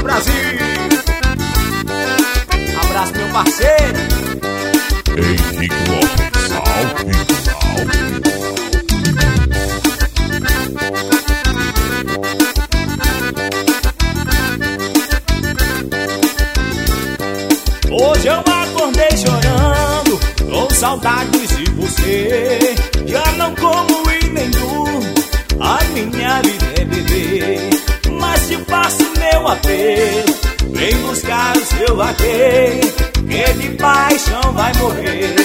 Brasil. Abraço, meu parceiro Henrique Lopes, salve. Hoje eu acordei chorando, com saudades de você. Já não como e nem durmo, a minha vida é beber. Mas te faço meu apelo, vem buscar o seu vaqueiro, que de paixão vai morrer.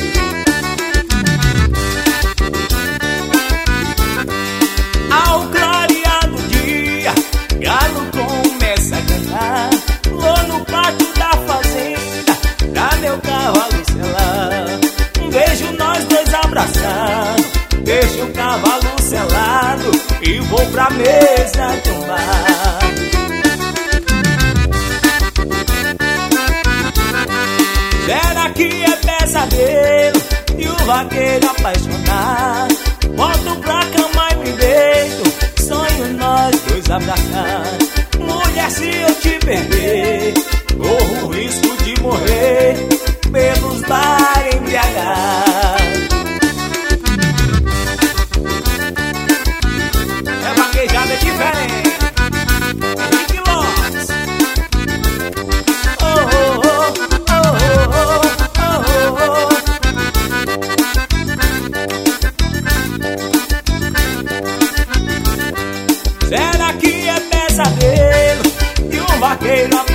Ao clarear do dia, galo começa a cantar. Vou no pátio da fazenda, pra meu cavalo selar. Vejo nós dois abraçados, deixo o cavalo selado e vou pra mesa tomar. Será que é pesadelo e o vaqueiro apaixonado? Volto pra cama e me deito, sonho nós dois abraçados. Mulher, se eu te perder, corro o risco de morrer pelos bares embriagados. É vaquejada diferente. Henrique Lopes. Oh, oh, oh, oh, oh, oh, oh. Será que é pesadelo e um vaqueiro